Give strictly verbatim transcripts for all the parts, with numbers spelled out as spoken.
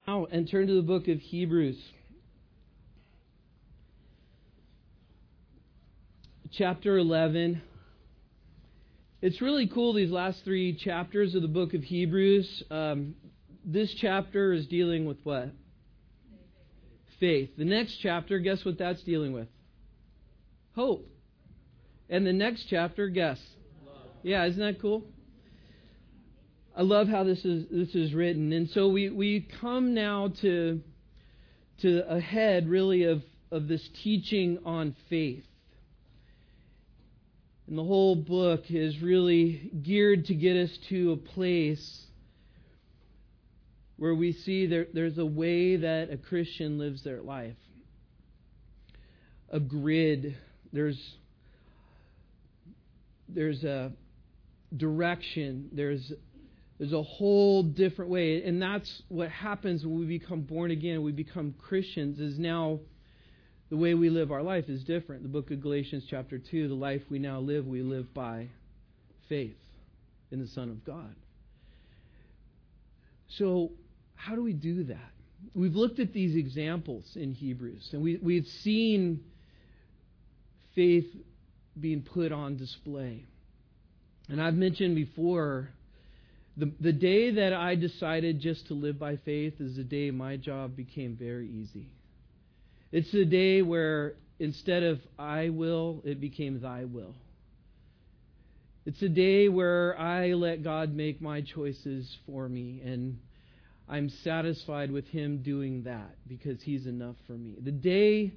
Now, and turn to the book of Hebrews. Chapter eleven. It's really cool, these last three chapters of the book of Hebrews. Um, this chapter is dealing with what? Faith. The next chapter, guess what that's dealing with? Hope. And the next chapter, guess? Love. Yeah, isn't that cool? I love how this is this is written. And so we, we come now to to a head really of, of this teaching on faith. And the whole book is really geared to get us to a place where we see there, there's a way that a Christian lives their life. A grid. There's there's a direction. There's There's a whole different way. And that's what happens when we become born again, we become Christians, is now the way we live our life is different. The book of Galatians chapter two, the life we now live, we live by faith in the Son of God. So how do we do that? We've looked at these examples in Hebrews, and we, we've seen faith being put on display. And I've mentioned before, The, the day that I decided just to live by faith is the day my job became very easy. It's the day where instead of I will, it became thy will. It's a day where I let God make my choices for me, and I'm satisfied with Him doing that because He's enough for me. The day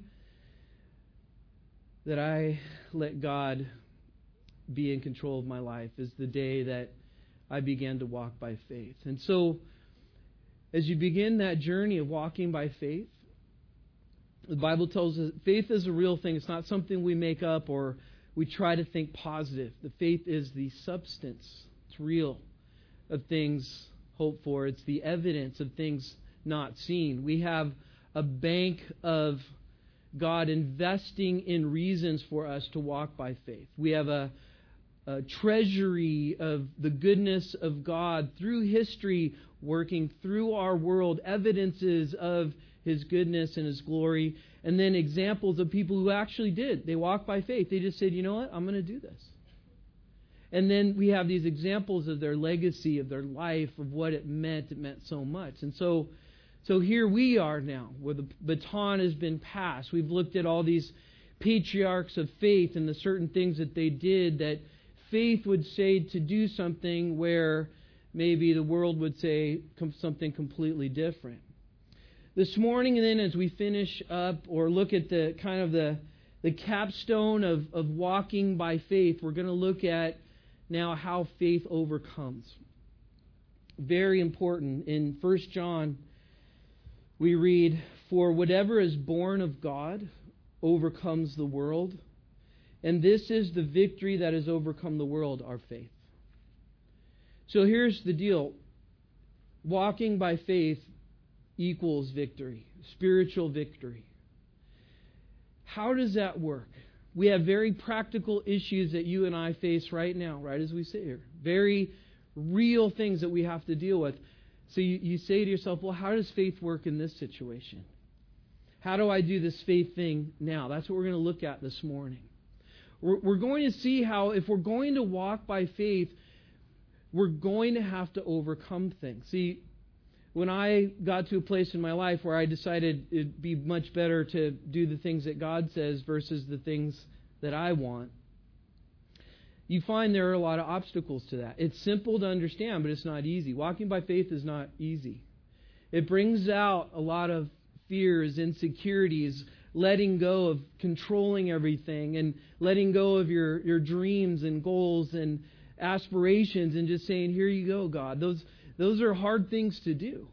that I let God be in control of my life is the day that I began to walk by faith. And so, as you begin that journey of walking by faith, the Bible tells us faith is a real thing. It's not something we make up or we try to think positive. The faith is the substance. It's real of things hoped for. It's the evidence of things not seen. We have a bank of God investing in reasons for us to walk by faith. We have a A treasury of the goodness of God through history, working through our world, evidences of His goodness and His glory, and then examples of people who actually did. They walked by faith. They just said, you know what, I'm going to do this. And then we have these examples of their legacy, of their life, of what it meant. It meant so much. And so, so here we are now, where the baton has been passed. We've looked at all these patriarchs of faith and the certain things that they did that faith would say to do something where maybe the world would say something completely different. This morning, and then as we finish up or look at the kind of the, the capstone of, of walking by faith, we're going to look at now how faith overcomes. Very important. In First John, we read, "For whatever is born of God overcomes the world. And this is the victory that has overcome the world, our faith." So here's the deal. Walking by faith equals victory, spiritual victory. How does that work? We have very practical issues that you and I face right now, right as we sit here. Very real things that we have to deal with. So you, you say to yourself, well, how does faith work in this situation? How do I do this faith thing now? That's what we're going to look at this morning. We're going to see how if we're going to walk by faith, we're going to have to overcome things. See, when I got to a place in my life where I decided it'd be much better to do the things that God says versus the things that I want, you find there are a lot of obstacles to that. It's simple to understand, but it's not easy. Walking by faith is not easy. It brings out a lot of fears, insecurities, letting go of controlling everything and letting go of your, your dreams and goals and aspirations and just saying, here you go, God. Those, those are hard things to do.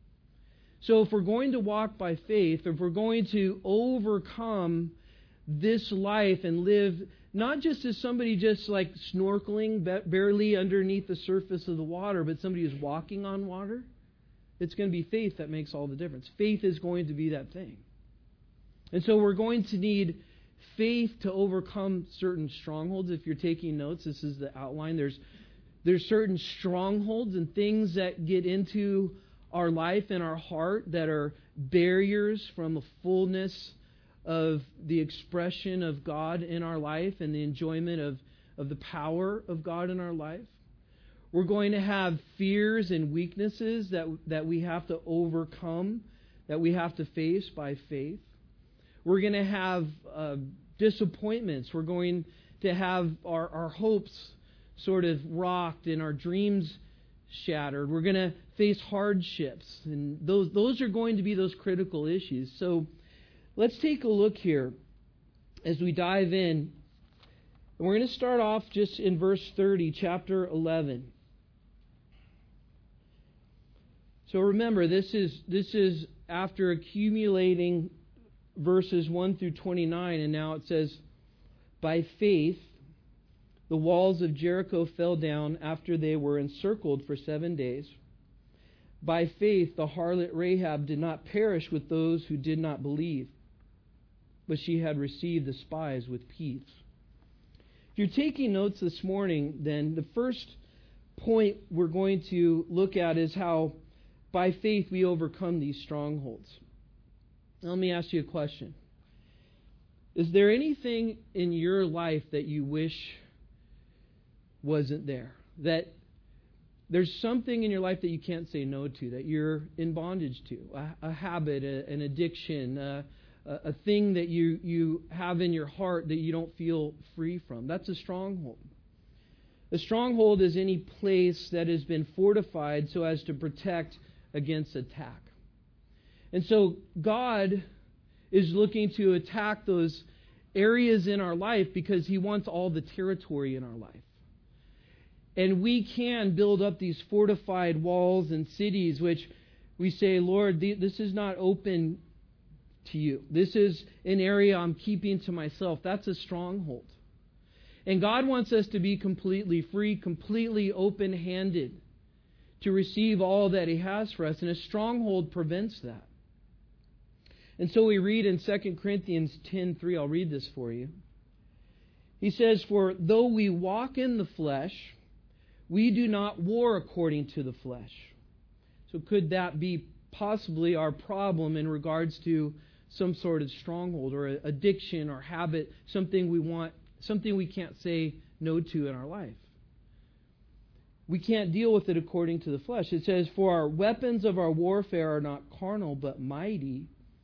So if we're going to walk by faith, if we're going to overcome this life and live not just as somebody just like snorkeling barely underneath the surface of the water, but somebody who's walking on water, it's going to be faith that makes all the difference. Faith is going to be that thing. And so we're going to need faith to overcome certain strongholds. If you're taking notes, this is the outline. There's there's certain strongholds and things that get into our life and our heart that are barriers from the fullness of the expression of God in our life and the enjoyment of, of the power of God in our life. We're going to have fears and weaknesses that, that we have to overcome, that we have to face by faith. We're going to have uh, disappointments. We're going to have our, our hopes sort of rocked and our dreams shattered. We're going to face hardships. And those, those are going to be those critical issues. So let's take a look here as we dive in. And we're going to start off just in verse thirty, chapter eleven. So remember, this is this is after accumulating verses one through twenty-nine, and now it says, by faith, the walls of Jericho fell down after they were encircled for seven days. By faith, the harlot Rahab did not perish with those who did not believe, but she had received the spies with peace. If you're taking notes this morning, then the first point we're going to look at is how by faith we overcome these strongholds. Now, let me ask you a question. Is there anything in your life that you wish wasn't there? That there's something in your life that you can't say no to, that you're in bondage to, a, a habit, a, an addiction, a, a thing that you, you have in your heart that you don't feel free from. That's a stronghold. A stronghold is any place that has been fortified so as to protect against attack. And so God is looking to attack those areas in our life because He wants all the territory in our life. And we can build up these fortified walls and cities which we say, Lord, this is not open to you. This is an area I'm keeping to myself. That's a stronghold. And God wants us to be completely free, completely open-handed to receive all that He has for us. And a stronghold prevents that. And so we read in Second Corinthians ten three, I'll read this for you. He says, for though we walk in the flesh, we do not war according to the flesh. So could that be possibly our problem in regards to some sort of stronghold or addiction or habit, something we want, something we can't say no to in our life? We can't deal with it according to the flesh. It says, for our weapons of our warfare are not carnal, but mighty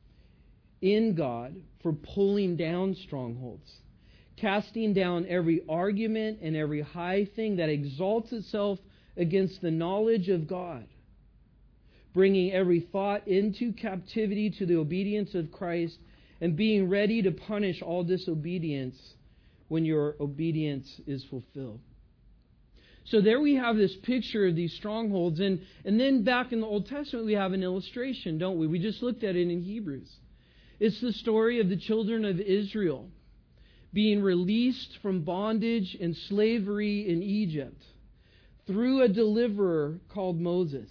in God for pulling down strongholds, casting down every argument and every high thing that exalts itself against the knowledge of God, bringing every thought into captivity to the obedience of Christ, and being ready to punish all disobedience when your obedience is fulfilled. So there we have this picture of these strongholds. And, and then back in the Old Testament, we have an illustration, don't we? We just looked at it in Hebrews. It's the story of the children of Israel being released from bondage and slavery in Egypt through a deliverer called Moses,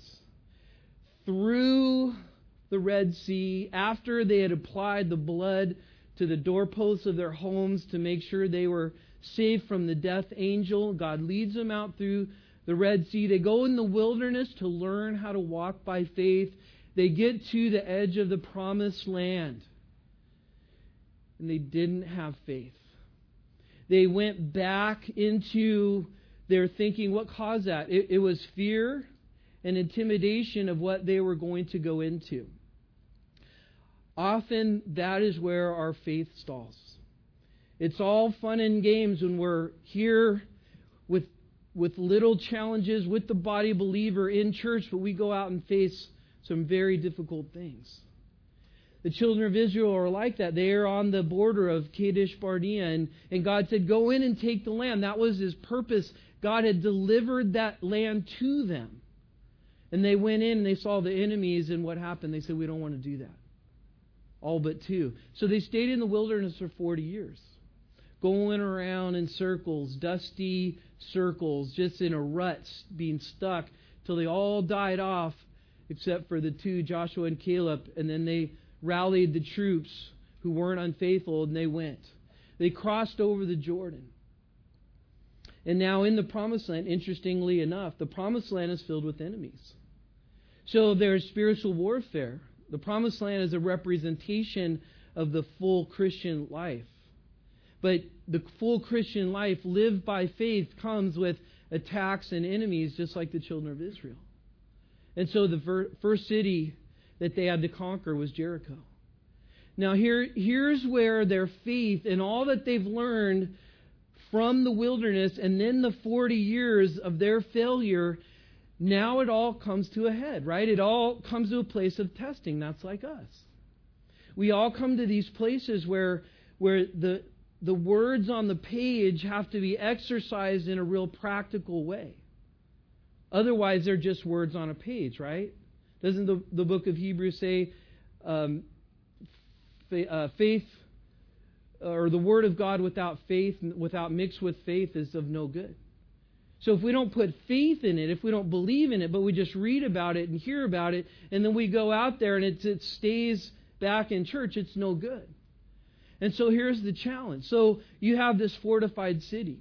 through the Red Sea, after they had applied the blood to the doorposts of their homes to make sure they were saved from the death angel. God leads them out through the Red Sea. They go in the wilderness to learn how to walk by faith. They get to the edge of the promised land, and they didn't have faith. They went back into their thinking. What caused that? It, it was fear and intimidation of what they were going to go into. Often that is where our faith stalls. It's all fun and games when we're here with, with little challenges with the body believer in church, but we go out and face some very difficult things. The children of Israel are like that. They are on the border of Kadesh Barnea, and, and God said, go in and take the land. That was His purpose. God had delivered that land to them. And they went in and they saw the enemies, and what happened? They said, we don't want to do that. All but two. So they stayed in the wilderness for forty years. Going around in circles, dusty circles, just in a rut, being stuck, till they all died off, except for the two, Joshua and Caleb, and then they rallied the troops who weren't unfaithful, and they went. They crossed over the Jordan. And now in the Promised Land, interestingly enough, the Promised Land is filled with enemies. So there's spiritual warfare. The Promised Land is a representation of the full Christian life. But the full Christian life lived by faith comes with attacks and enemies, just like the children of Israel. And so the ver- first city that they had to conquer was Jericho. Now here, here's where their faith and all that they've learned from the wilderness and then the forty years of their failure, now it all comes to a head, right? It all comes to a place of testing. That's like us. We all come to these places where, where the, the words on the page have to be exercised in a real practical way. Otherwise, they're just words on a page, right? Doesn't the, the book of Hebrews say um, fa- uh, faith or the word of God without faith, without mixed with faith, is of no good? So if we don't put faith in it, if we don't believe in it, but we just read about it and hear about it, and then we go out there and it, it stays back in church, it's no good. And so here's the challenge. So you have this fortified city.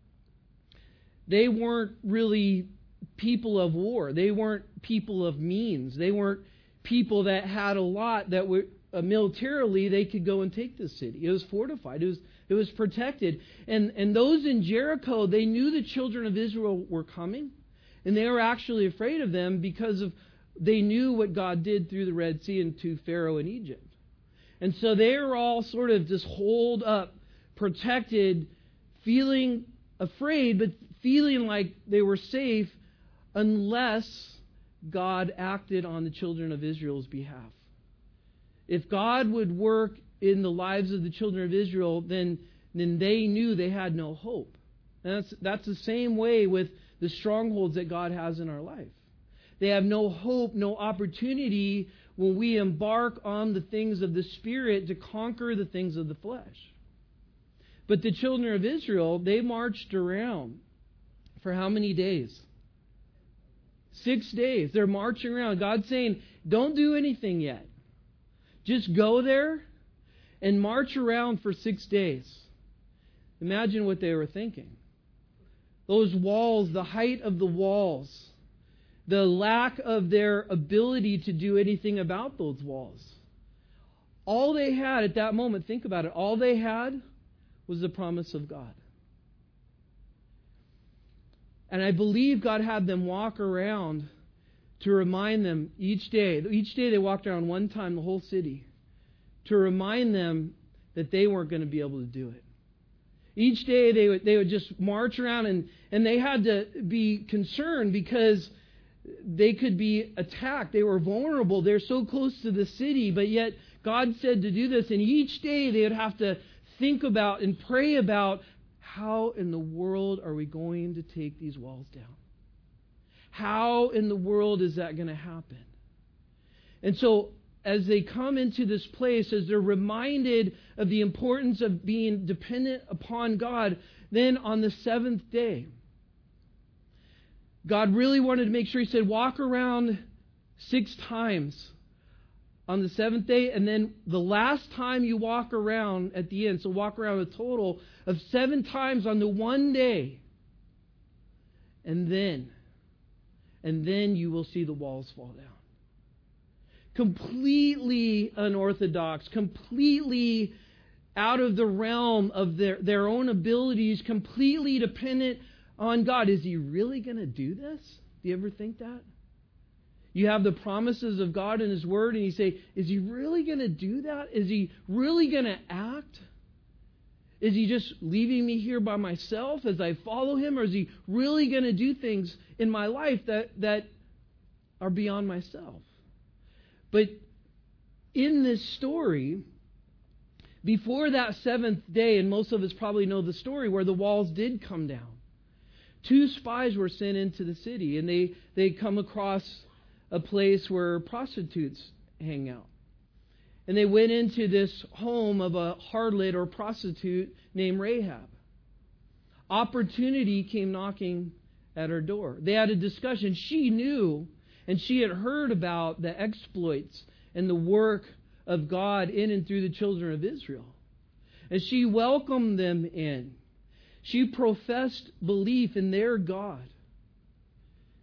They weren't really people of war. They weren't people of means. They weren't people that had a lot that were uh, militarily they could go and take this city. It was fortified. It was it was protected. And and those in Jericho, they knew the children of Israel were coming, and they were actually afraid of them because of they knew what God did through the Red Sea and to Pharaoh in Egypt. And so they were all sort of just holed up, protected, feeling afraid, but feeling like they were safe unless God acted on the children of Israel's behalf. If God would work in the lives of the children of Israel, then, then they knew they had no hope. And that's, that's the same way with the strongholds that God has in our life. They have no hope, no opportunity when we embark on the things of the Spirit to conquer the things of the flesh. But the children of Israel, they marched around for how many days? Six days. They're marching around. God's saying, don't do anything yet. Just go there and march around for six days. Imagine what they were thinking. Those walls, the height of the walls, the lack of their ability to do anything about those walls. All they had at that moment, think about it, all they had was the promise of God. And I believe God had them walk around to remind them each day. Each day they walked around one time the whole city to remind them that they weren't going to be able to do it. Each day they would, they would just march around and, and they had to be concerned because they could be attacked. They were vulnerable. They're so close to the city, but yet God said to do this. And each day they would have to think about and pray about, how in the world are we going to take these walls down? How in the world is that going to happen? And so as they come into this place, as they're reminded of the importance of being dependent upon God, then on the seventh day, God really wanted to make sure, He said, walk around six times on the seventh day, and then the last time you walk around at the end, so walk around a total of seven times on the one day, and then, and then you will see the walls fall down. Completely unorthodox, completely out of the realm of their, their own abilities, completely dependent on God. Is He really going to do this? Do you ever think that? You have the promises of God in His Word, and you say, is He really going to do that? Is He really going to act? Is He just leaving me here by myself as I follow Him? Or is He really going to do things in my life that, that are beyond myself? But in this story, before that seventh day, and most of us probably know the story where the walls did come down, two spies were sent into the city, and they, they come across a place where prostitutes hang out. And they went into this home of a harlot or prostitute named Rahab. Opportunity came knocking at her door. They had a discussion. She knew, and she had heard about the exploits and the work of God in and through the children of Israel. And she welcomed them in. She professed belief in their God.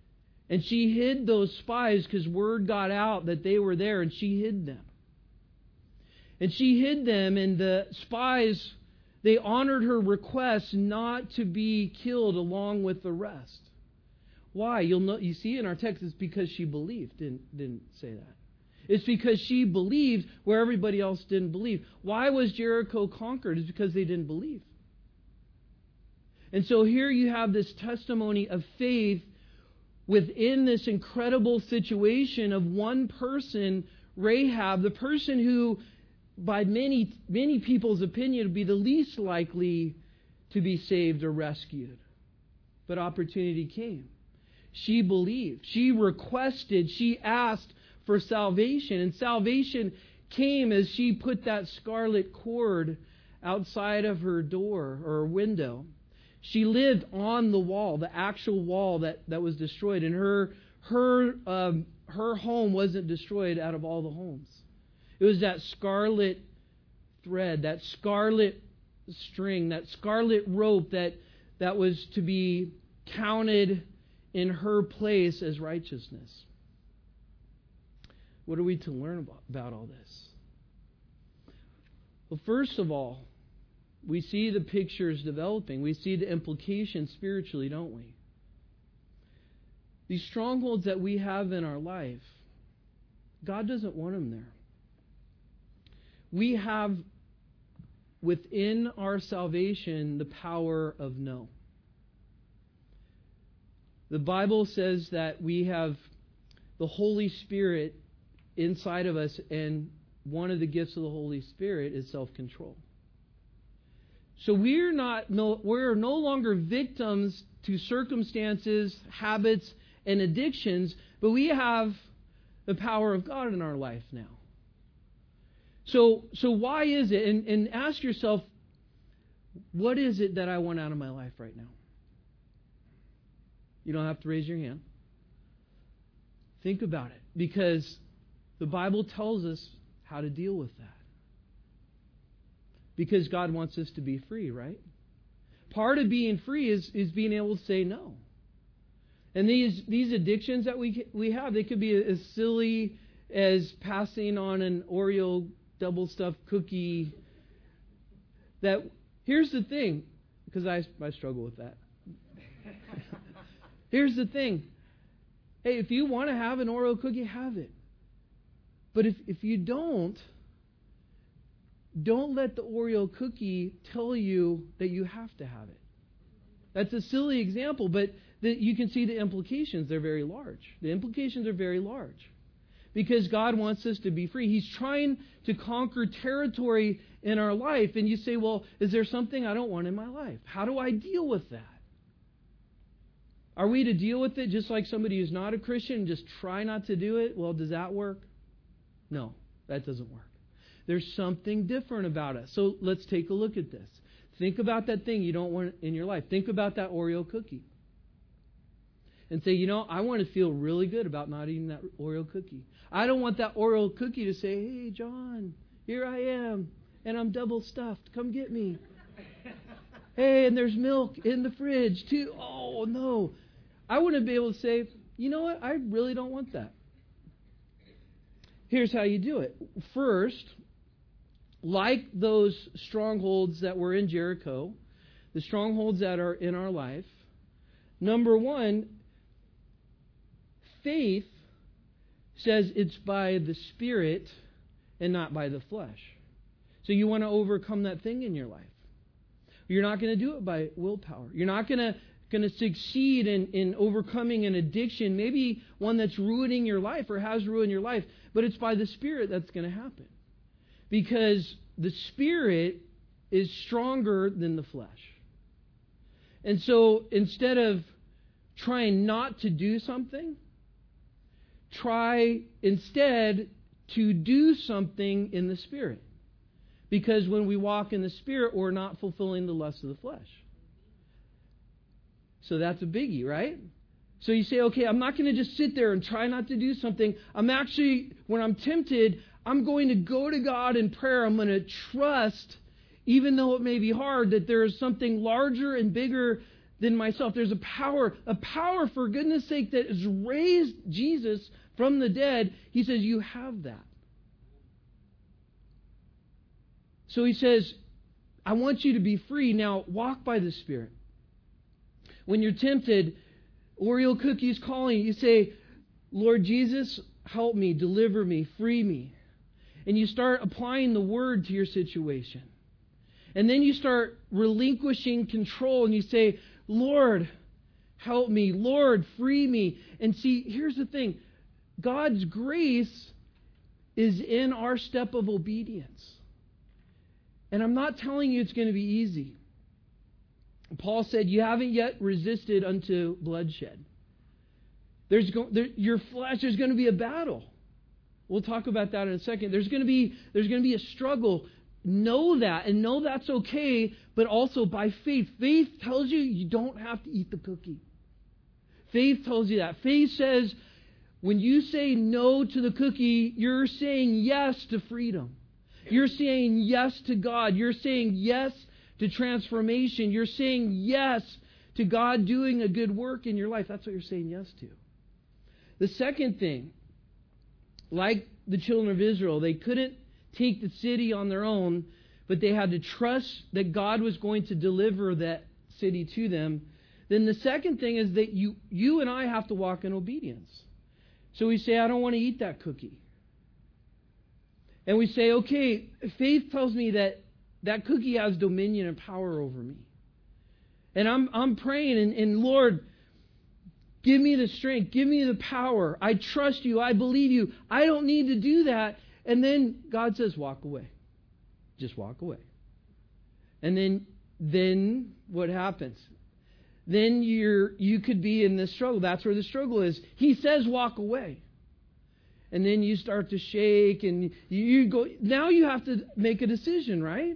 And she hid those spies because word got out that they were there, and she hid them. And she hid them, and the spies, they honored her request not to be killed along with the rest. Why? You'll know, you see in our text, it's because she believed. Didn't, didn't say that. It's because she believed where everybody else didn't believe. Why was Jericho conquered? It's because they didn't believe. And so here you have this testimony of faith within this incredible situation of one person, Rahab, the person who, by many, many people's opinion, would be the least likely to be saved or rescued. But opportunity came. She believed. She requested. She asked for salvation. And salvation came as she put that scarlet cord outside of her door or window. She lived on the wall, the actual wall that, that was destroyed. And her her um, her home wasn't destroyed out of all the homes. It was that scarlet thread, that scarlet string, that scarlet rope that, that was to be counted in her place as righteousness. What are we to learn about, about all this? Well, first of all, we see the pictures developing. We see the implications spiritually, don't we? These strongholds that we have in our life, God doesn't want them there. We have within our salvation the power of no. The Bible says that we have the Holy Spirit inside of us, and one of the gifts of the Holy Spirit is self-control. So we're not no, we're no longer victims to circumstances, habits, and addictions, but we have the power of God in our life now. So so why is it? And, and ask yourself, what is it that I want out of my life right now? You don't have to raise your hand. Think about it, because the Bible tells us how to deal with that. Because God wants us to be free, right? Part of being free is, is being able to say no. And these these addictions that we we have, they could be as silly as passing on an Oreo double stuffed cookie. That here's the thing, because I I struggle with that. Here's the thing. Hey, if you want to have an Oreo cookie, have it. But if, if you don't, don't let the Oreo cookie tell you that you have to have it. That's a silly example, but the, you can see the implications. They're very large. The implications are very large. Because God wants us to be free. He's trying to conquer territory in our life. And you say, well, is there something I don't want in my life? How do I deal with that? Are we to deal with it just like somebody who's not a Christian and just try not to do it? Well, does that work? No, that doesn't work. There's something different about us. So let's take a look at this. Think about that thing you don't want in your life. Think about that Oreo cookie. And say, you know, I want to feel really good about not eating that Oreo cookie. I don't want that Oreo cookie to say, hey, John, here I am, and I'm double stuffed. Come get me. Hey, and there's milk in the fridge, too. Oh, no. I want to be able to say, you know what? I really don't want that. Here's how you do it. First, like those strongholds that were in Jericho, the strongholds that are in our life, number one, faith says it's by the Spirit and not by the flesh. So you want to overcome that thing in your life. You're not going to do it by willpower. You're not going to going to succeed in, in overcoming an addiction, maybe one that's ruining your life or has ruined your life, but it's by the Spirit that's going to happen. Because the Spirit is stronger than the flesh. And so instead of trying not to do something, try instead to do something in the Spirit. Because when we walk in the Spirit, we're not fulfilling the lust of the flesh. So that's a biggie, right? So you say, okay, I'm not going to just sit there and try not to do something. I'm actually, when I'm tempted, I'm going to go to God in prayer. I'm going to trust, even though it may be hard, that there is something larger and bigger than myself. There's a power, a power for goodness sake that has raised Jesus from the dead. He says, you have that. So he says, I want you to be free. Now walk by the Spirit. When you're tempted, Oreo cookies calling, you say, Lord Jesus, help me, deliver me, free me. And you start applying the word to your situation. And then you start relinquishing control and you say, Lord, help me. Lord, free me. And see, here's the thing. God's grace is in our step of obedience. And I'm not telling you it's going to be easy. Paul said, you haven't yet resisted unto bloodshed. There's go, there, your flesh, there's going to be a battle. We'll talk about that in a second. There's going to be, there's going to be a struggle. Know that and know that's okay, but also by faith. Faith tells you you don't have to eat the cookie. Faith tells you that. Faith says when you say no to the cookie, you're saying yes to freedom. You're saying yes to God. You're saying yes to transformation. You're saying yes to God doing a good work in your life. That's what you're saying yes to. The second thing, like the children of Israel, they couldn't take the city on their own, but they had to trust that God was going to deliver that city to them. Then the second thing is that you, you and I have to walk in obedience. So we say, I don't want to eat that cookie. And we say, okay, faith tells me that that cookie has dominion and power over me. And I'm I'm praying, and, and Lord, give me the strength, give me the power. I trust you, I believe you. I don't need to do that. And then God says, walk away. Just walk away. And then then what happens? Then you're you could be in this struggle. That's where the struggle is. He says walk away. And then you start to shake and you go, now you have to make a decision, right?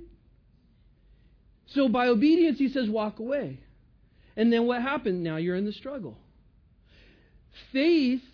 So by obedience, he says, walk away. And then what happened? Now you're in the struggle. Faith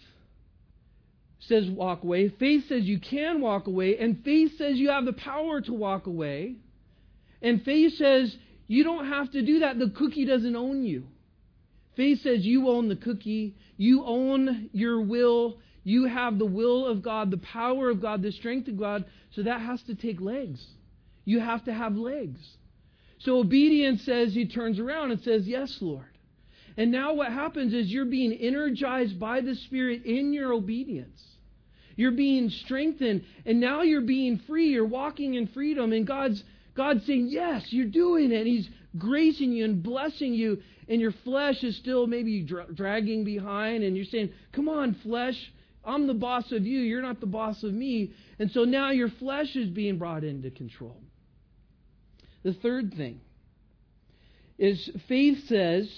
says walk away. Faith says you can walk away. And faith says you have the power to walk away. And faith says you don't have to do that. The cookie doesn't own you. Faith says you own the cookie. You own your will. You have the will of God, the power of God, the strength of God. So that has to take legs. You have to have legs. So obedience says, he turns around and says, yes, Lord. And now what happens is you're being energized by the Spirit in your obedience. You're being strengthened. And now you're being free. You're walking in freedom. And God's, God's saying, yes, you're doing it. He's gracing you and blessing you. And your flesh is still maybe dra- dragging behind. And you're saying, come on, flesh. I'm the boss of you. You're not the boss of me. And so now your flesh is being brought into control. The third thing is faith says,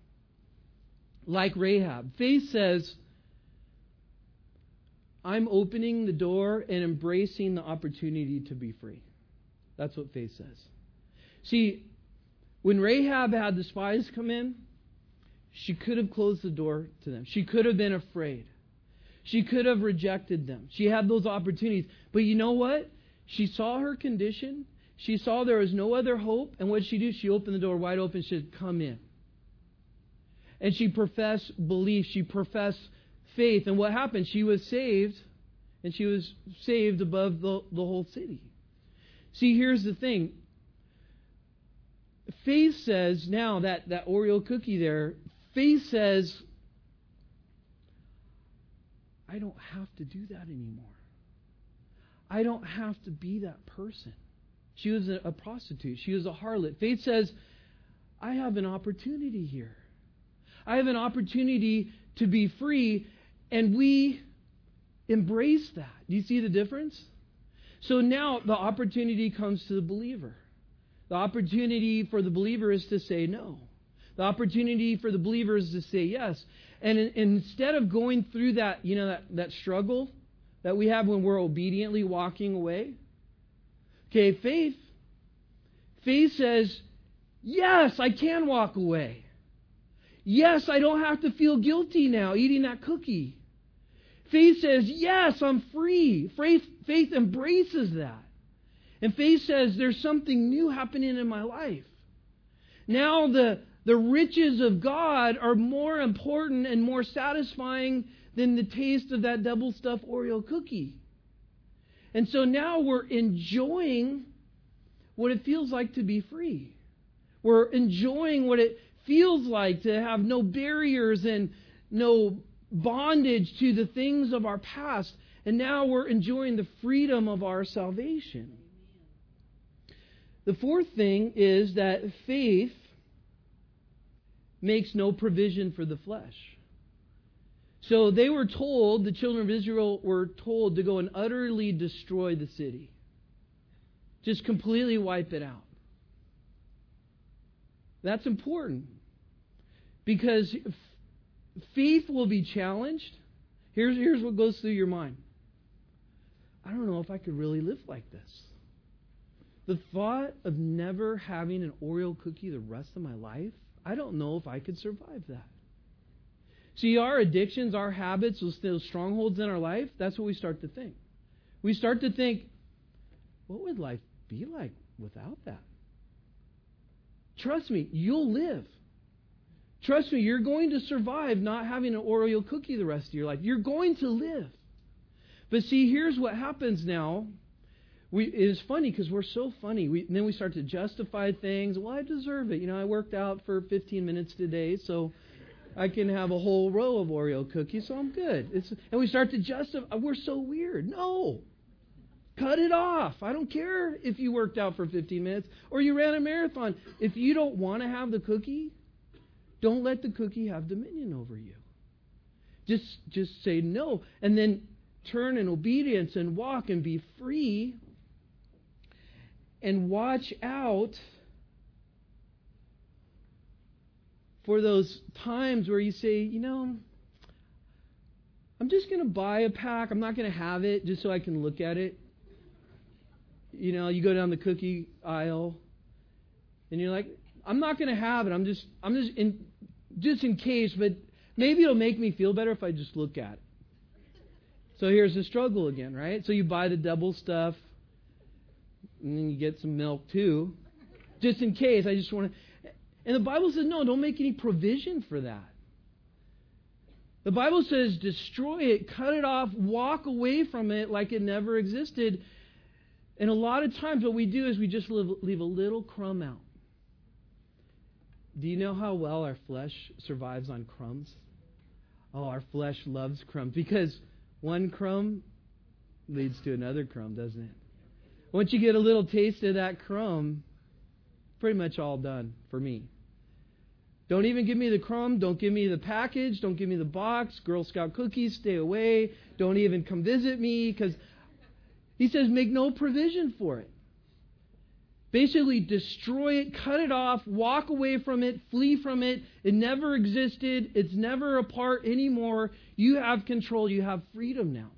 like Rahab, faith says, I'm opening the door and embracing the opportunity to be free. That's what faith says. See, when Rahab had the spies come in, she could have closed the door to them. She could have been afraid. She could have rejected them. She had those opportunities. But you know what? She saw her condition. She saw there was no other hope. And what did she do? She opened the door wide open. She said, come in. And she professed belief. She professed faith. And what happened? She was saved. And she was saved above the, the whole city. See, here's the thing. Faith says now, that, that Oreo cookie there, faith says, I don't have to do that anymore. I don't have to be that person. She was a, a prostitute. She was a harlot. Faith says, I have an opportunity here. I have an opportunity to be free, and we embrace that. Do you see the difference? So now the opportunity comes to the believer. The opportunity for the believer is to say no. The opportunity for the believer is to say yes. And in, instead of going through that, you know, that, that struggle that we have when we're obediently walking away, okay, faith, faith says, yes, I can walk away. Yes, I don't have to feel guilty now eating that cookie. Faith says, yes, I'm free. Faith, faith embraces that. And faith says, there's something new happening in my life. Now the, The riches of God are more important and more satisfying than the taste of that double stuffed Oreo cookie. And so now we're enjoying what it feels like to be free. We're enjoying what it feels like to have no barriers and no bondage to the things of our past. And now we're enjoying the freedom of our salvation. The fourth thing is that faith makes no provision for the flesh. So they were told, the children of Israel were told to go and utterly destroy the city. Just completely wipe it out. That's important. Because faith will be challenged. Here's, here's what goes through your mind. I don't know if I could really live like this. The thought of never having an Oreo cookie the rest of my life, I don't know if I could survive that. See, our addictions, our habits, those strongholds in our life, that's what we start to think. We start to think, what would life be like without that? Trust me, you'll live. Trust me, you're going to survive not having an Oreo cookie the rest of your life. You're going to live. But see, here's what happens now. We, it's funny because we're so funny. We, and then we start to justify things. Well, I deserve it. You know, I worked out for fifteen minutes today, so I can have a whole row of Oreo cookies, so I'm good. It's, and we start to justify. We're so weird. No. Cut it off. I don't care if you worked out for fifteen minutes or you ran a marathon. If you don't want to have the cookie, don't let the cookie have dominion over you. Just, just say no. And then turn in obedience and walk and be free. And watch out for those times where you say, you know, I'm just going to buy a pack. I'm not going to have it just so I can look at it. You know, you go down the cookie aisle and you're like, I'm not going to have it. I'm just, I'm just in, just in case, but maybe it'll make me feel better if I just look at it. So here's the struggle again, right? So you buy the double stuff, and then you get some milk too, just in case. I just want to. And the Bible says, no, don't make any provision for that. The Bible says, destroy it, cut it off, walk away from it like it never existed. And a lot of times what we do is we just leave, leave a little crumb out. Do you know how well our flesh survives on crumbs? Oh, our flesh loves crumbs because one crumb leads to another crumb, doesn't it? Once you get a little taste of that crumb, pretty much all done for me. Don't even give me the crumb. Don't give me the package. Don't give me the box. Girl Scout cookies, stay away. Don't even come visit me because he says make no provision for it. Basically, destroy it, cut it off, walk away from it, flee from it. It never existed. It's never a part anymore. You have control. You have freedom now.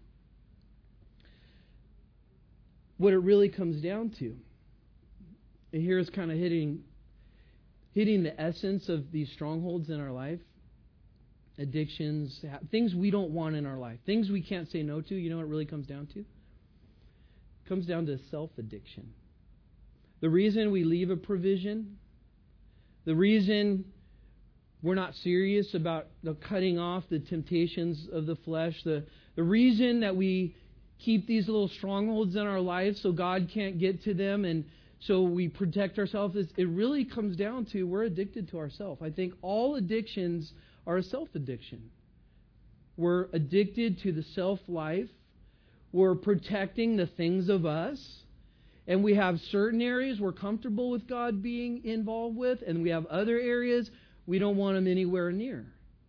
What it really comes down to, and here is kind of hitting, hitting the essence of these strongholds in our life, addictions, things we don't want in our life, things we can't say no to. You know what it really comes down to? It comes down to self-addiction. The reason we leave a provision, the reason we're not serious about the cutting off the temptations of the flesh, the, the reason that we keep these little strongholds in our life so God can't get to them and so we protect ourselves, is it really comes down to we're addicted to ourselves. I think all addictions are a self-addiction. We're addicted to the self-life. We're protecting the things of us. And we have certain areas we're comfortable with God being involved with, and we have other areas we don't want Him anywhere near.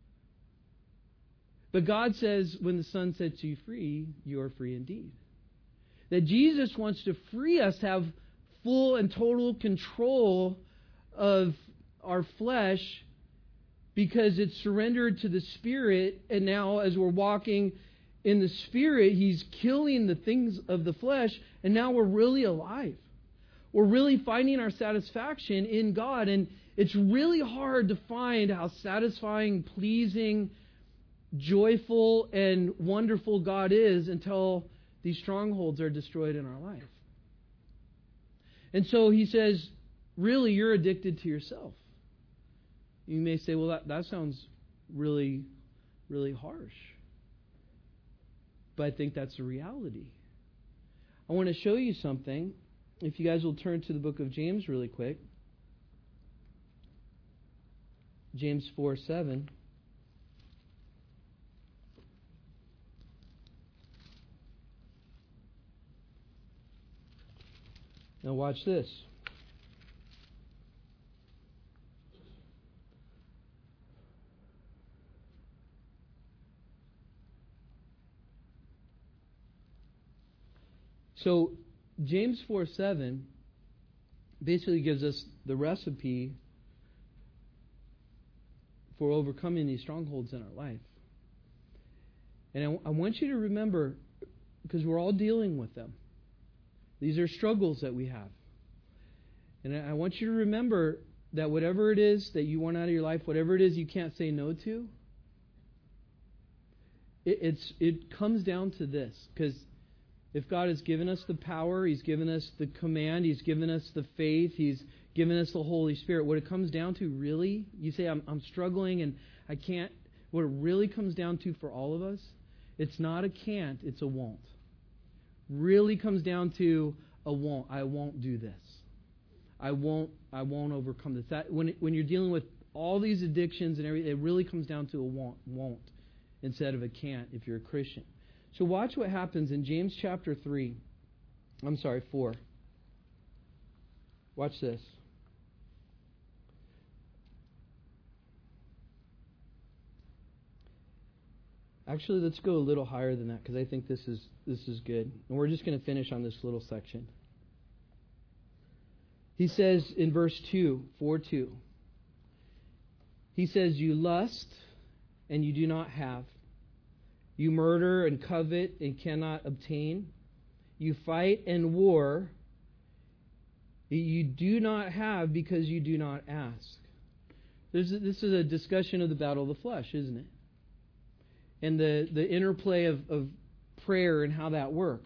But God says, when the Son sets you free, you are free indeed. That Jesus wants to free us to have full and total control of our flesh because it's surrendered to the Spirit, and now as we're walking in the Spirit, He's killing the things of the flesh, and now we're really alive. We're really finding our satisfaction in God, and it's really hard to find how satisfying, pleasing, joyful, and wonderful God is until these strongholds are destroyed in our life. And so He says, really, you're addicted to yourself. You may say, well, that, that sounds really, really harsh. But I think that's the reality. I want to show you something. If you guys will turn to the book of James really quick. James four seven. Now watch this. So James four seven basically gives us the recipe for overcoming these strongholds in our life. And I, I want you to remember, because we're all dealing with them. These are struggles that we have. And I, I want you to remember that whatever it is that you want out of your life, whatever it is you can't say no to, it, it's it comes down to this. Because if God has given us the power, He's given us the command, He's given us the faith, He's given us the Holy Spirit. What it comes down to really, you say, I'm, I'm struggling and I can't. What it really comes down to for all of us, it's not a can't, it's a won't. Really comes down to a won't. I won't do this. I won't. I won't overcome this. That when it, when you're dealing with all these addictions and everything, it really comes down to a won't, won't, instead of a can't. If you're a Christian. So watch what happens in James chapter three. I'm sorry, four. Watch this. Actually, let's go a little higher than that because I think this is this is good. And we're just going to finish on this little section. He says in verse two, four two. He says, "You lust and you do not have. You murder and covet and cannot obtain. You fight and war. You do not have because you do not ask." There's a, this is a discussion of the battle of the flesh, isn't it? And the, the interplay of, of prayer and how that works.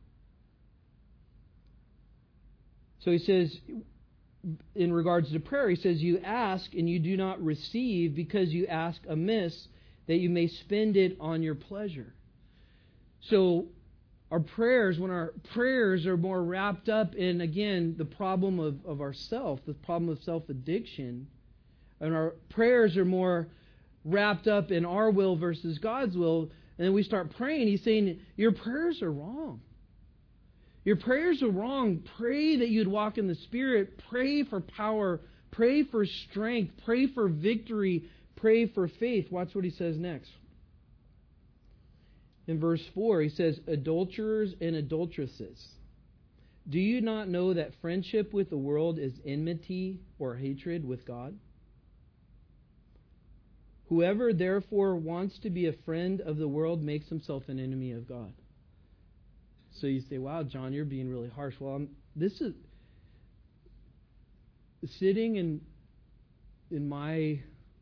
So he says, in regards to prayer, he says, "You ask and you do not receive because you ask amiss, that you may spend it on your pleasure." So our prayers, when our prayers are more wrapped up in, again, the problem of, of ourself, the problem of self-addiction, and our prayers are more wrapped up in our will versus God's will, and then we start praying, he's saying, your prayers are wrong. Your prayers are wrong. Pray that you'd walk in the Spirit. Pray for power. Pray for strength. Pray for victory. Pray for faith. Watch what he says next. In verse four, he says, "Adulterers and adulteresses, do you not know that friendship with the world is enmity or hatred with God? Whoever therefore wants to be a friend of the world makes himself an enemy of God." So you say, "Wow, John, you're being really harsh." Well, I'm, this is sitting in in my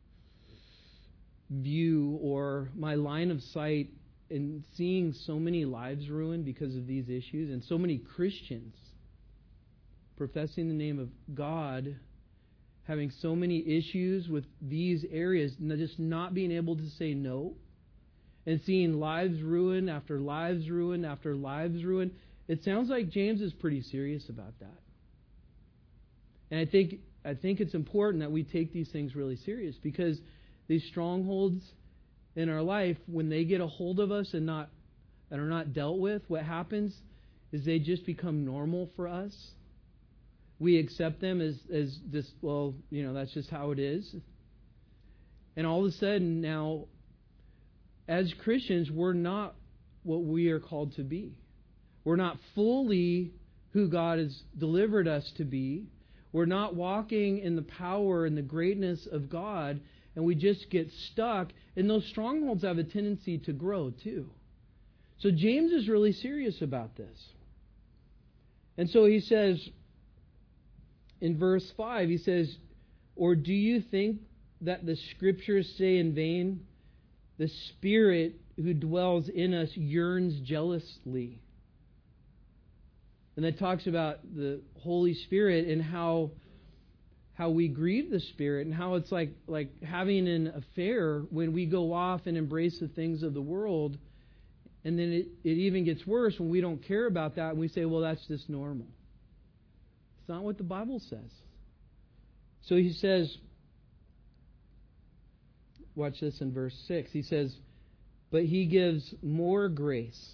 view or my line of sight and seeing so many lives ruined because of these issues, and so many Christians professing the name of God having so many issues with these areas, just not being able to say no, and seeing lives ruined after lives ruined after lives ruined. It sounds like James is pretty serious about that. And I think I think it's important that we take these things really serious, because these strongholds in our life, when they get a hold of us and not and are not dealt with, what happens is they just become normal for us. We accept them as as this, well, you know, that's just how it is. And all of a sudden now, as Christians, we're not what we are called to be. We're not fully who God has delivered us to be. We're not walking in the power and the greatness of God, and we just get stuck. And those strongholds have a tendency to grow too. So James is really serious about this. And so he says, in verse five, he says, "Or do you think that the Scriptures say in vain, the Spirit who dwells in us yearns jealously?" And that talks about the Holy Spirit and how how we grieve the Spirit and how it's like like having an affair when we go off and embrace the things of the world, and then it, it even gets worse when we don't care about that and we say, well, that's just normal. It's not what the Bible says. So he says, watch this in verse six. He says, but he gives more grace.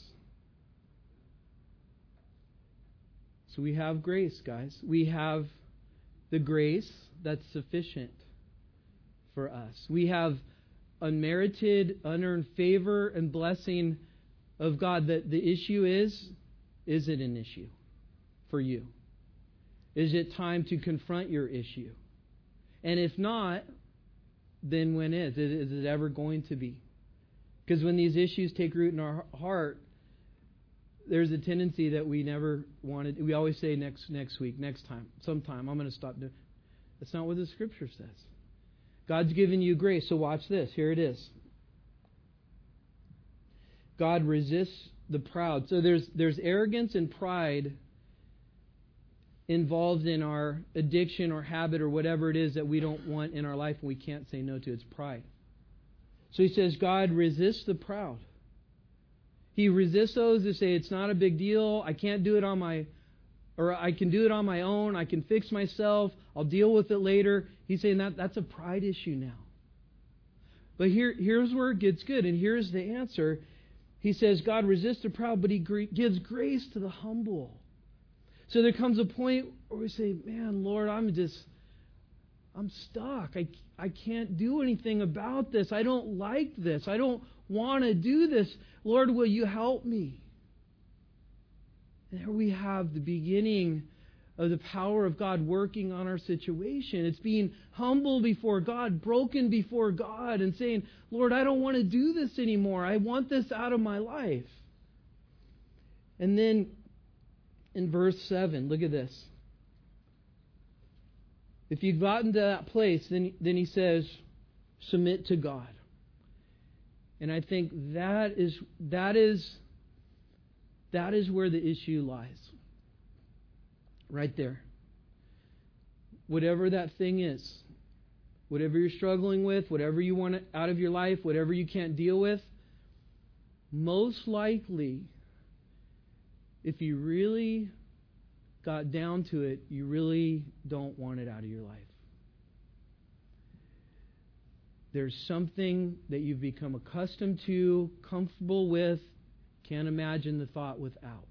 So we have grace, guys. We have the grace that's sufficient for us. We have unmerited, unearned favor and blessing of God. That the issue is, is it an issue for you? Is it time to confront your issue? And if not, then when is? Is it ever going to be? Because when these issues take root in our heart, there's a tendency that we never wanted. We always say next next week, next time, sometime. I'm going to stop doing. That's not what the Scripture says. God's given you grace. So watch this. Here it is. God resists the proud. So there's there's arrogance and pride involved in our addiction or habit or whatever it is that we don't want in our life and we can't say no to. It's pride. So he says God resists the proud. He resists those who say it's not a big deal. I can't do it on my, or I can do it on my own. I can fix myself. I'll deal with it later. He's saying that that's a pride issue now. But here, here's where it gets good, and here's the answer. He says God resists the proud, but He gives grace to the humble. So there comes a point where we say, man, Lord, I'm just, I'm stuck. I, I can't do anything about this. I don't like this. I don't want to do this. Lord, will you help me? And there we have the beginning of the power of God working on our situation. It's being humble before God, broken before God, and saying, Lord, I don't want to do this anymore. I want this out of my life. And then in verse seven, look at this. If you've gotten to that place, then, then he says, submit to God. And I think that is that is that is where the issue lies. Right there. Whatever that thing is, whatever you're struggling with, whatever you want out of your life, whatever you can't deal with, most likely, if you really got down to it, you really don't want it out of your life. There's something that you've become accustomed to, comfortable with, can't imagine the thought without.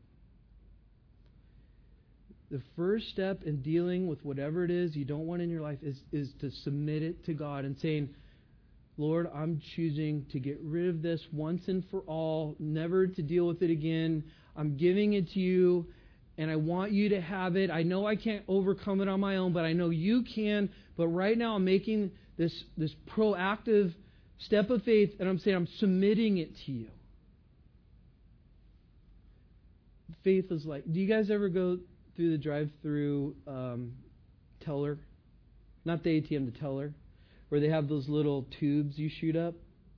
The first step in dealing with whatever it is you don't want in your life is, is to submit it to God and saying, Lord, I'm choosing to get rid of this once and for all, never to deal with it again. I'm giving it to you, and I want you to have it. I know I can't overcome it on my own, but I know you can. But right now I'm making this, this proactive step of faith, and I'm saying I'm submitting it to you. Faith is like, do you guys ever go through the drive-through um, teller? Not the A T M, the teller, where they have those little tubes you shoot up.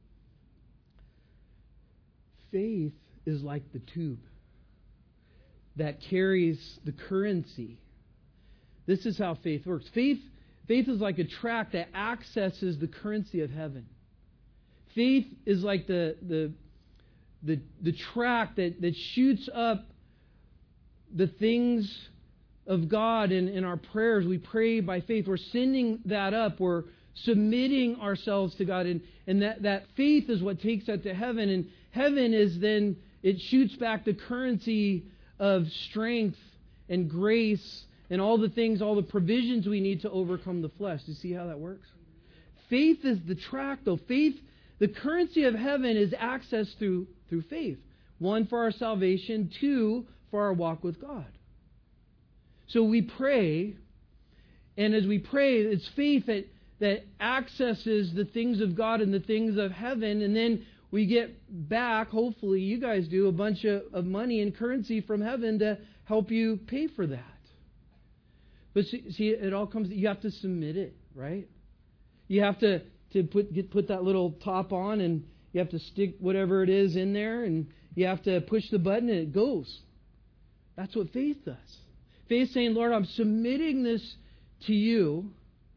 Faith is like the tube that carries the currency. This is how faith works. Faith, faith is like a track that accesses the currency of heaven. Faith is like the the the, the track that, that shoots up the things of God in, in our prayers. We pray by faith. We're sending that up. We're submitting ourselves to God. And, and that, that faith is what takes that to heaven. And heaven is then, it shoots back the currency of strength and grace and all the things, all the provisions we need to overcome the flesh. Do you see how that works? Faith is the track, though. Faith, the currency of heaven is accessed through, through faith. One, for our salvation. Two, for our walk with God. So we pray, and as we pray, it's faith that, that accesses the things of God and the things of heaven, and then we get back, hopefully you guys do, a bunch of, of money and currency from heaven to help you pay for that. But see, see, it all comes, you have to submit it, right? You have to, to put get, put that little top on, and you have to stick whatever it is in there, and you have to push the button and it goes. That's what faith does. Faith saying, Lord, I'm submitting this to you.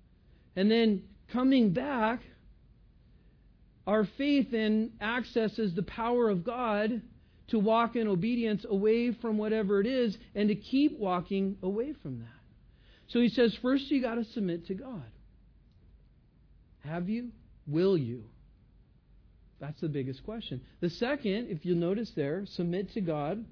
And then coming back, our faith then accesses the power of God to walk in obedience away from whatever it is and to keep walking away from that. So he says, first you got to submit to God. Have you? Will you? That's the biggest question. The second, if you'll notice there, submit to God.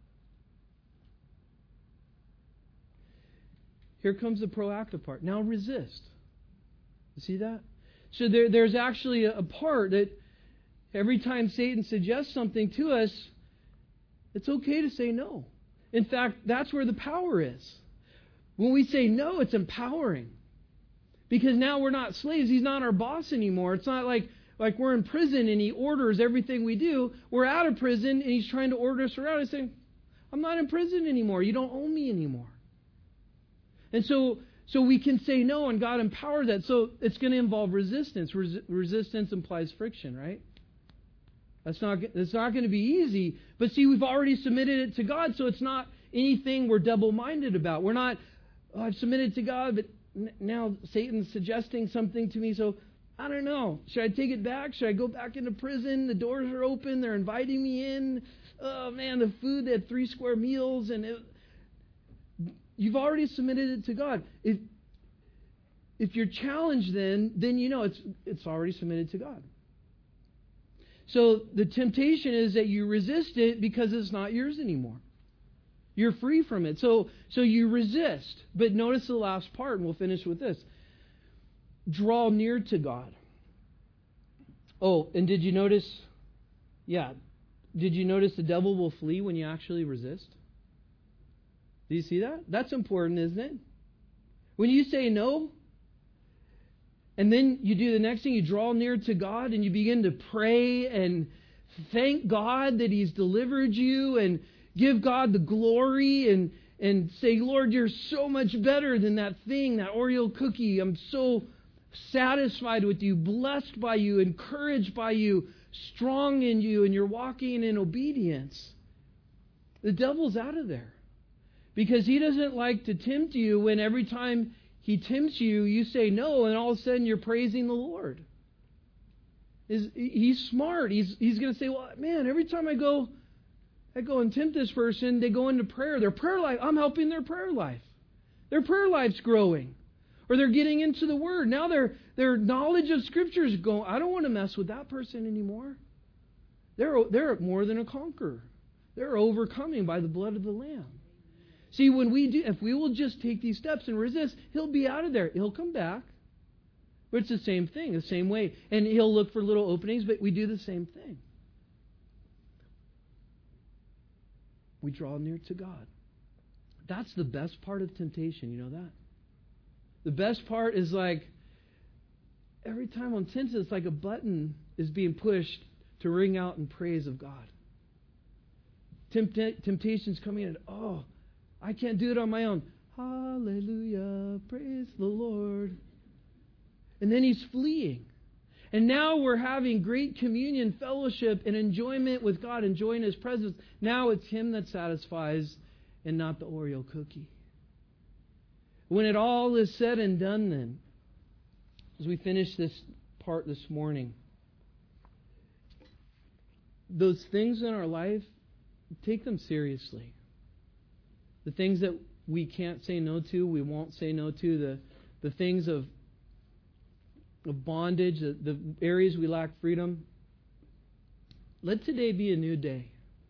Here comes the proactive part. Now resist. You see that? So there, there's actually a, a part that every time Satan suggests something to us, it's okay to say no. In fact, that's where the power is. When we say no, it's empowering. Because now we're not slaves. He's not our boss anymore. It's not like, like we're in prison and he orders everything we do. We're out of prison and he's trying to order us around and saying, I'm not in prison anymore. You don't own me anymore. And so so we can say no, and God empowers that. So it's going to involve resistance. Res- resistance implies friction, right? That's not, it's not going to be easy. But see, we've already submitted it to God, so it's not anything we're double-minded about. We're not, oh, I've submitted to God, but n- now Satan's suggesting something to me, so I don't know. Should I take it back? Should I go back into prison? The doors are open. They're inviting me in. Oh, man, the food, they had three square meals, and it, you've already submitted it to God. If if you're challenged then, then you know it's it's already submitted to God. So the temptation is that you resist it because it's not yours anymore. You're free from it. So so you resist. But notice the last part, and we'll finish with this. Draw near to God. Oh, and did you notice? Yeah. Did you notice the devil will flee when you actually resist? Do you see that? That's important, isn't it? When you say no, and then you do the next thing, you draw near to God and you begin to pray and thank God that He's delivered you and give God the glory and, and say, Lord, you're so much better than that thing, that Oreo cookie. I'm so satisfied with you, blessed by you, encouraged by you, strong in you, and you're walking in obedience. The devil's out of there. Because he doesn't like to tempt you when every time he tempts you, you say no, and all of a sudden you're praising the Lord. Is He's smart. He's he's going to say, well, man, every time I go, I go and tempt this person, they go into prayer. Their prayer life, I'm helping their prayer life. Their prayer life's growing. Or they're getting into the Word. Now their their knowledge of Scripture is going, I don't want to mess with that person anymore. They're they're more than a conqueror. They're overcoming by the blood of the Lamb. See, when we do, if we will just take these steps and resist, he'll be out of there. He'll come back. But it's the same thing, the same way. And he'll look for little openings, but we do the same thing. We draw near to God. That's the best part of temptation, you know that? The best part is like, every time I'm tempted, it's like a button is being pushed to ring out in praise of God. Tempt- temptation's coming in, oh, I can't do it on my own. Hallelujah. Praise the Lord. And then he's fleeing. And now we're having great communion, fellowship, and enjoyment with God, enjoying His presence. Now it's Him that satisfies and not the Oreo cookie. When it all is said and done then, as we finish this part this morning, those things in our life, take them seriously. The things that we can't say no to, we won't say no to. The, the things of, of bondage, the, the areas we lack freedom. Let today be a new day.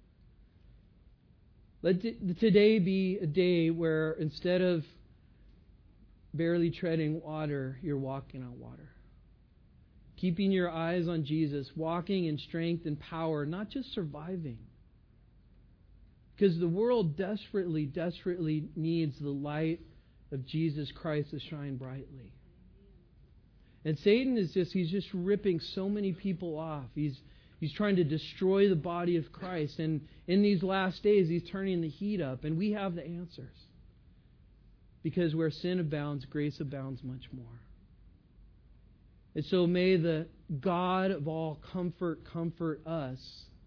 Let t- today be a day where instead of barely treading water, you're walking on water. Keeping your eyes on Jesus, walking in strength and power, not just surviving. Because the world desperately, desperately needs the light of Jesus Christ to shine brightly. And Satan is just, he's just ripping so many people off. He's he's trying to destroy the body of Christ. And in these last days, he's turning the heat up. And we have the answers. Because where sin abounds, grace abounds much more. And so may the God of all comfort comfort us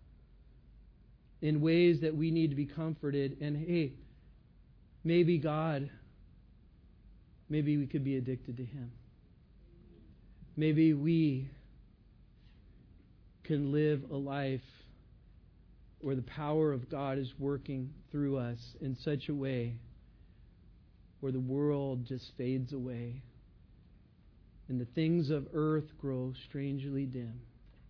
in ways that we need to be comforted. And hey, maybe God, maybe we could be addicted to Him. maybe we can live a life where the power of God is working through us in such a way where the world just fades away and the things of earth grow strangely dim.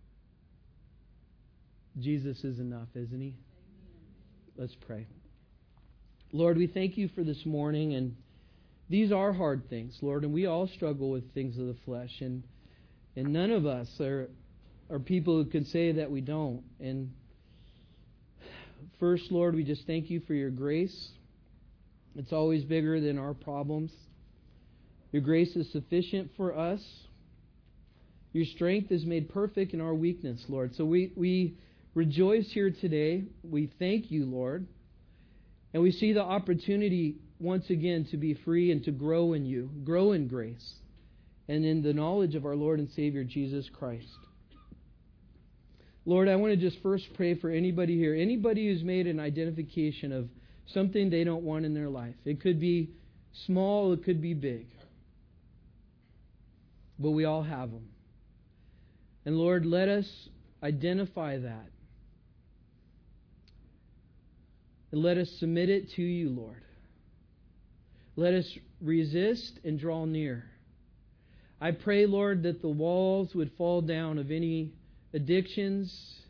Jesus is enough, isn't He? Let's pray. Lord, we thank You for this morning, and these are hard things, Lord, and we all struggle with things of the flesh, and and none of us are are people who can say that we don't. And first, Lord, we just thank You for Your grace. It's always bigger than our problems. Your grace is sufficient for us. Your strength is made perfect in our weakness, Lord. So we, we rejoice here today. We thank You, Lord. And we see the opportunity once again to be free and to grow in You, grow in grace, and in the knowledge of our Lord and Savior, Jesus Christ. Lord, I want to just first pray for anybody here, anybody who's made an identification of something they don't want in their life. It could be small, it could be big. But we all have them. And Lord, let us identify that. And let us submit it to You, Lord. Let us resist and draw near. I pray, Lord, that the walls would fall down of any addictions,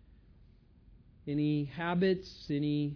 any habits, any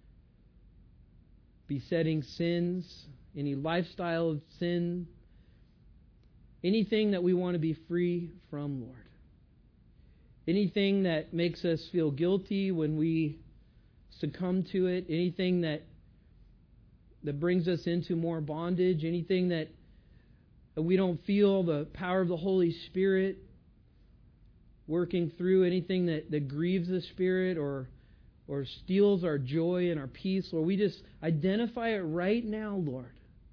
besetting sins, any lifestyle of sin, anything that we want to be free from, Lord. Anything that makes us feel guilty when we succumb to it, anything that that brings us into more bondage, anything that we don't feel the power of the Holy Spirit working through, anything that, that grieves the Spirit or or steals our joy and our peace, Lord, we just identify it right now, Lord.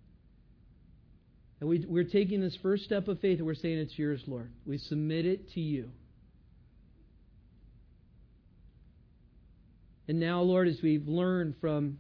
And we, we're taking this first step of faith and we're saying it's Yours, Lord. We submit it to You. And now, Lord, as we've learned from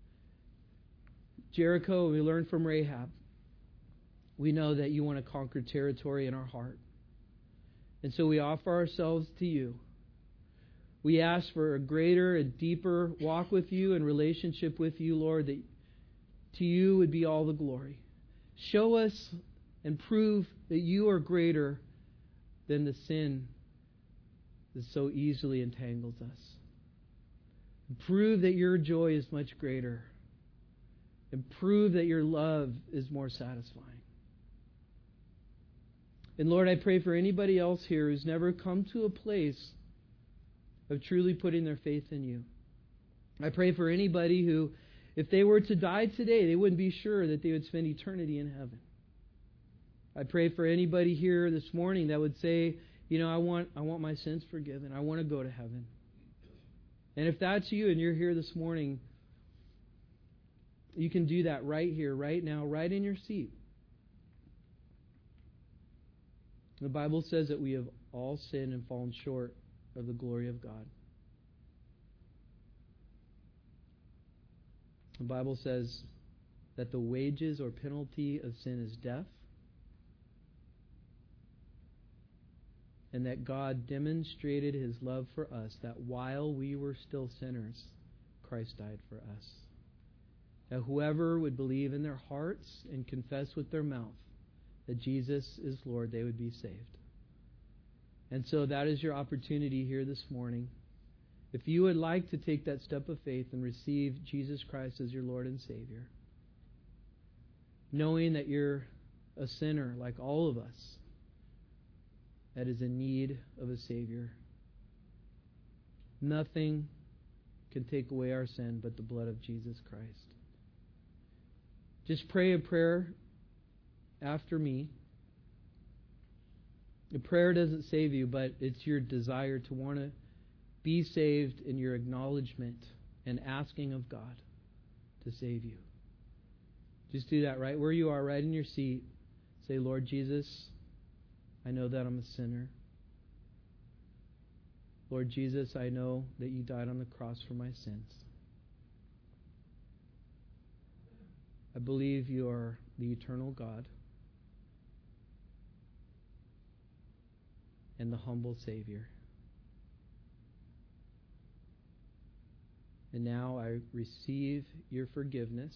Jericho and we learned from Rahab, we know that You want to conquer territory in our heart. And so we offer ourselves to You. We ask for a greater and deeper walk with You and relationship with You, Lord, that to You would be all the glory. Show us and prove that You are greater than the sin that so easily entangles us. And prove that Your joy is much greater. And prove that Your love is more satisfying. And Lord, I pray for anybody else here who's never come to a place of truly putting their faith in You. I pray for anybody who, if they were to die today, they wouldn't be sure that they would spend eternity in heaven. I pray for anybody here this morning that would say, you know, I want I want my sins forgiven. I want to go to heaven. And if that's you and you're here this morning, you can do that right here, right now, right in your seat. The Bible says that we have all sinned and fallen short of the glory of God. The Bible says that the wages or penalty of sin is death, and that God demonstrated His love for us, that while we were still sinners, Christ died for us. That whoever would believe in their hearts and confess with their mouth that Jesus is Lord, they would be saved. And so that is your opportunity here this morning. If you would like to take that step of faith and receive Jesus Christ as your Lord and Savior, knowing that you're a sinner like all of us that is in need of a Savior, nothing can take away our sin but the blood of Jesus Christ. Just pray a prayer after me. The prayer doesn't save you, but it's your desire to want to be saved in your acknowledgement and asking of God to save you. Just do that right where you are, right in your seat. Say, Lord Jesus, I know that I'm a sinner. Lord Jesus, I know that You died on the cross for my sins. I believe You are the eternal God. and the humble Savior. And now I receive your forgiveness.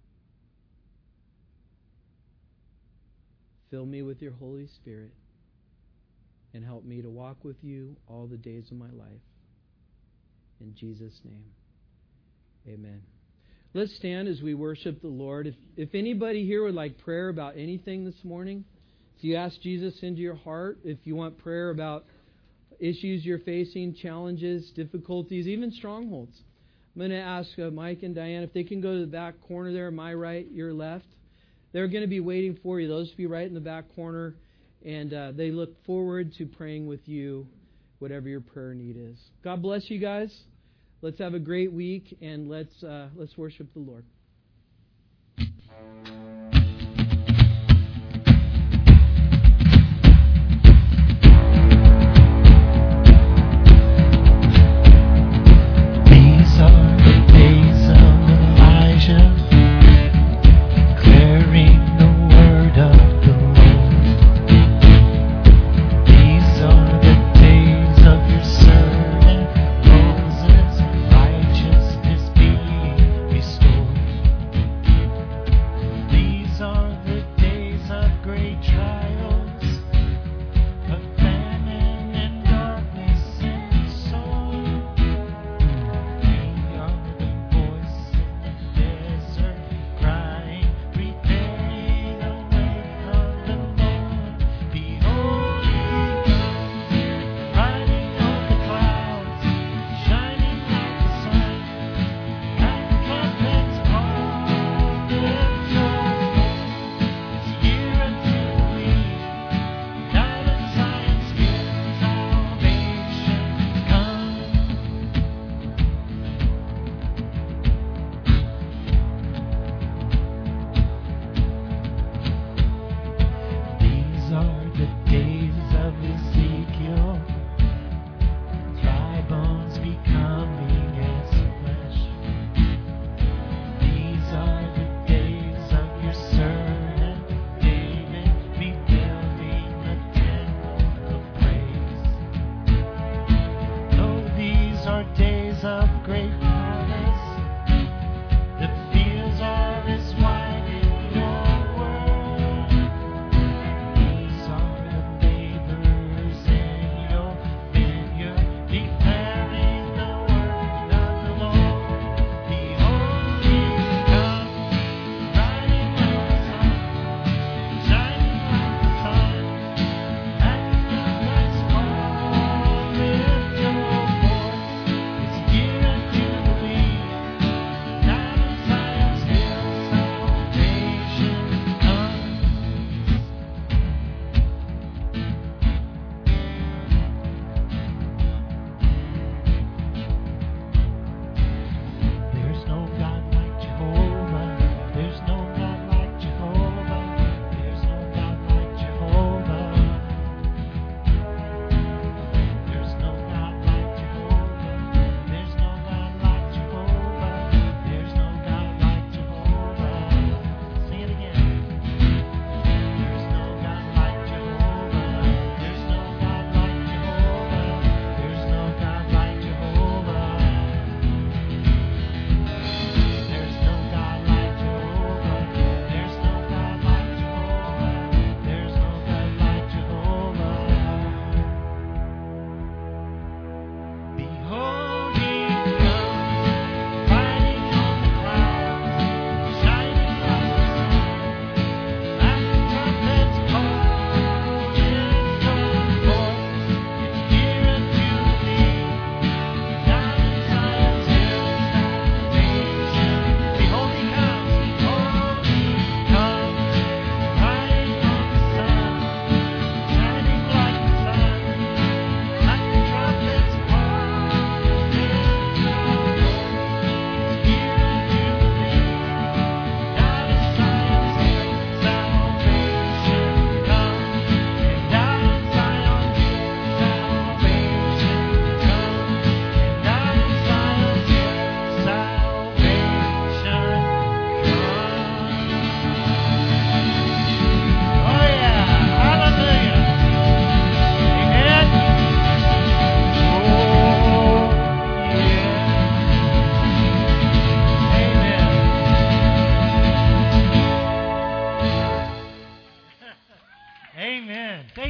Fill me with your Holy Spirit and help me to walk with you all the days of my life. In Jesus' name, amen. Let's stand as we worship the Lord. If, if anybody here would like prayer about anything this morning, if you ask Jesus into your heart, if you want prayer about issues you're facing, challenges, difficulties, even strongholds, I'm going to ask uh, Mike and Diane if they can go to the back corner there, my right, your left. They're going to be waiting for you. Those of you right in the back corner, and uh, they look forward to praying with you, whatever your prayer need is. God bless you guys. Let's have a great week, and let's uh, let's worship the Lord. These are the days of Elijah, declaring the word of the Lord. These are the days of your servant Moses, righteousness being restored.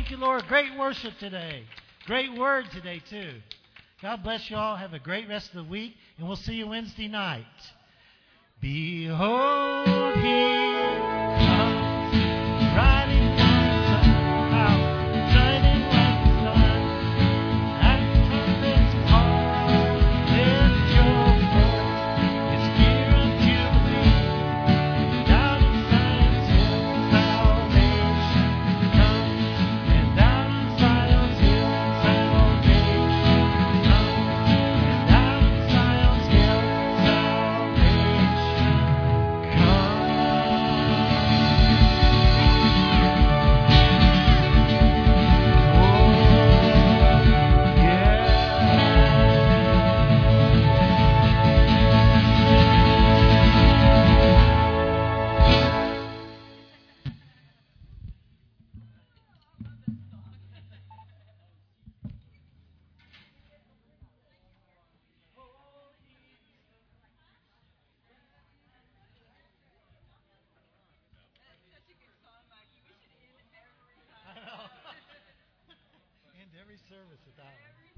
Thank you, Lord. Great worship today. Great word today, too. God bless you all. Have a great rest of the week, and we'll see you Wednesday night. Behold, here comes riding on the cloud, shining like the sun. And trumpets call, lift your voice. It's near unto thee. Down in Zion's hill, salvation comes. And down in Zion's hill, salvation comes. And down in Zion's hill, salvation comes. End every service with that one.